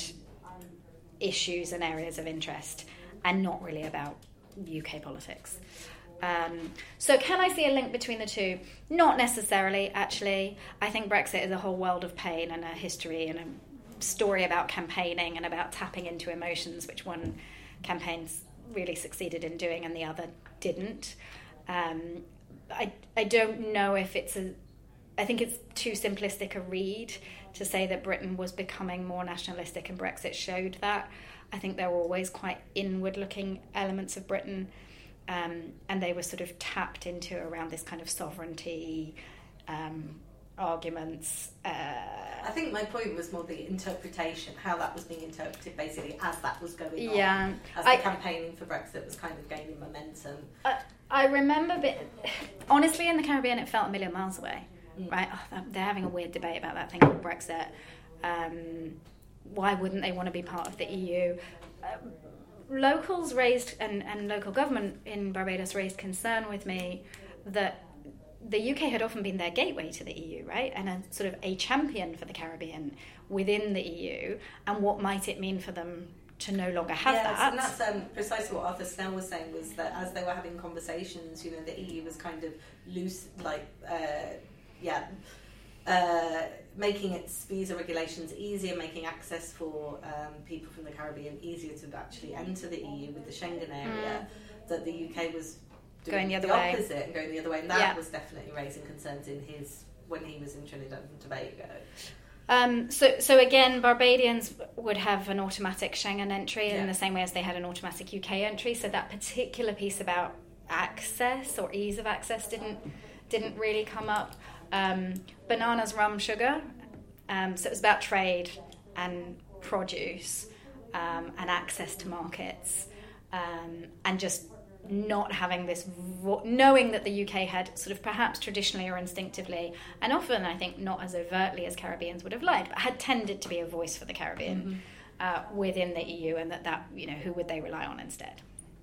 issues and areas of interest, and not really about U K politics. Um, so can I see a link between the two? Not necessarily, actually. I think Brexit is a whole world of pain and a history and a story about campaigning and about tapping into emotions, which one campaign's really succeeded in doing and the other didn't. Um, I, I don't know if it's a... I think it's too simplistic a read to say that Britain was becoming more nationalistic and Brexit showed that. I think there were always quite inward-looking elements of Britain, um, and they were sort of tapped into around this kind of sovereignty um, arguments. Uh, I think my point was more the interpretation, how that was being interpreted basically as that was going on. Yeah. As the I, campaigning for Brexit was kind of gaining momentum. I, I remember, bit, honestly, in the Caribbean it felt a million miles away. Mm. Right, oh, they're having a weird debate about that thing called Brexit. Um, why wouldn't they want to be part of the E U? Uh, locals raised, and, and local government in Barbados raised concern with me that the U K had often been their gateway to the E U, right? And a sort of a champion for the Caribbean within the E U, and what might it mean for them to no longer have yes, that. And that's um, precisely what Arthur Snell was saying, was that as they were having conversations, you know, the E U was kind of loose, like, uh, yeah, uh, making its visa regulations easier, making access for um, people from the Caribbean easier to actually enter the E U with the Schengen area, mm. that the U K was doing going the, other the way. opposite and going the other way, and that yeah. was definitely raising concerns in his when he was in Trinidad and Tobago. Um, so, so again, Barbadians would have an automatic Schengen entry yeah. in the same way as they had an automatic U K entry. So that particular piece about access or ease of access didn't didn't really come up. Um, bananas, rum, sugar. Um, so it was about trade and produce um, and access to markets um, and just not having this, vo- knowing that the U K had sort of perhaps traditionally or instinctively, and often I think not as overtly as Caribbeans would have liked, but had tended to be a voice for the Caribbean mm-hmm. uh, within the E U, and that, that, you know, who would they rely on instead?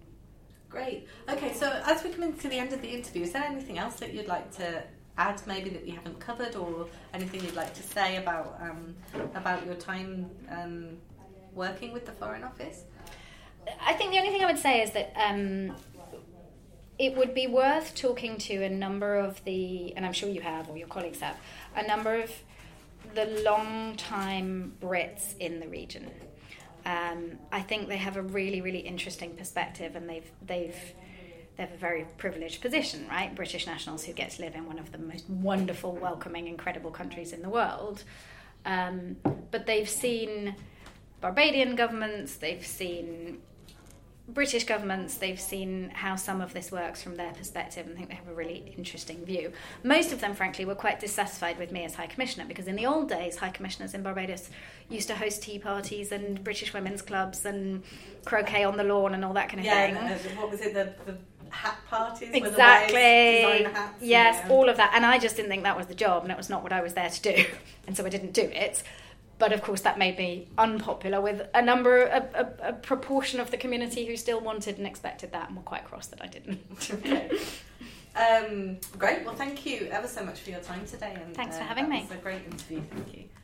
Great. Okay, so as we come into the end of the interview, is there anything else that you'd like to add, maybe that we haven't covered, or anything you'd like to say about um, about your time um, working with the Foreign Office? I think the only thing I would say is that um, it would be worth talking to a number of the, and I'm sure you have, or your colleagues have, a number of the long-time Brits in the region. Um, I think they have a really, really interesting perspective, and they've they've they have a very privileged position, right? British nationals who get to live in one of the most wonderful, welcoming, incredible countries in the world. Um, but they've seen Barbadian governments, they've seen British governments, they've seen how some of this works from their perspective, and think they have a really interesting view. Most of them, frankly, were quite dissatisfied with me as High Commissioner, because in the old days, High Commissioners in Barbados used to host tea parties and British women's clubs and croquet on the lawn and all that kind of yeah, thing. Yeah, what was it, the, the hat parties? Exactly. Where the wives design hats? Yes, yeah. all of that. And I just didn't think that was the job, and it was not what I was there to do. And so I didn't do it. But of course, that made me unpopular with a number, a, a, a proportion of the community who still wanted and expected that, and were quite cross that I didn't. Okay. Um, great. Well, thank you ever so much for your time today. And, Thanks for uh, having that me. It was a great interview. Thank you.